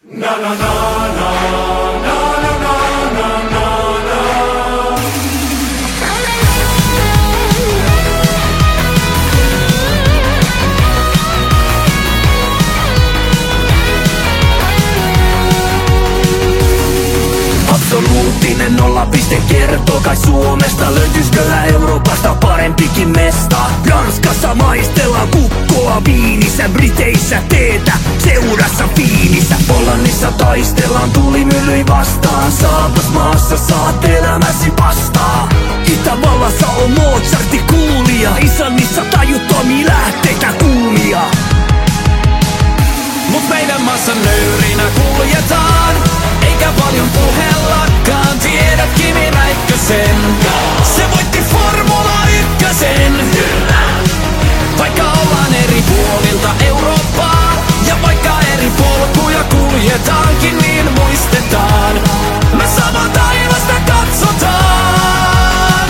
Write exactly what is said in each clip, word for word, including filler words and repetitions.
Na na na na na na na na na. Absoluuttinen nollapiste kertoo kai Suomesta. Löytyisköllä Euroopasta parempikin mesta? Ranskassa maistellaan kukkoa viinissä, Briteissä teetä seurassa fiinissä. Hollannissa taistellaan tulimyllyi vastaan. Saapas maassa saat elämäsi pastaa. Itävallassa on Mozartti kuulija, Islannissa tajuttomia lähteitä kuumia. Mut meidän maassa nöyrinä kuljetaan, eikä paljon puhellakaan. Tiedät Kimi Räikkösen, se voitti Formula ykkösen. Vaikka ollaan eri puolilta Eurooppaa, ja vaikka eri polkuja kuljetaankin, niin muistetaan, me samaa taivasta katsotaan.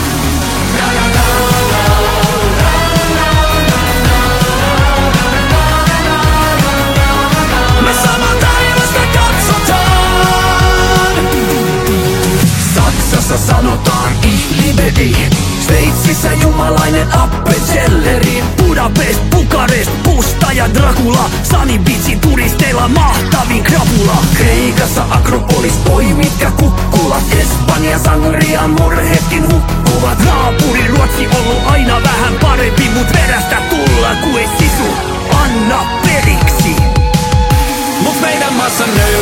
Me samaa taivasta katsotaan. Saksassa sanotaan Ich liebe dich. Sveitsissä jumalainen appenselleri. Budapest, Bukarest, Pusta ja Dracula. Sunny Beachin turisteilla mahtavin krapula. Kreikassa Akropolis, oi mitkä kukkulat. Espanja, Sangrian murhetkin hukkuvat. Naapuri Ruotsi ollut aina vähän parempi, mut perästä tulla kuin sisu. Anna periksi. Mut meidän maassa nöy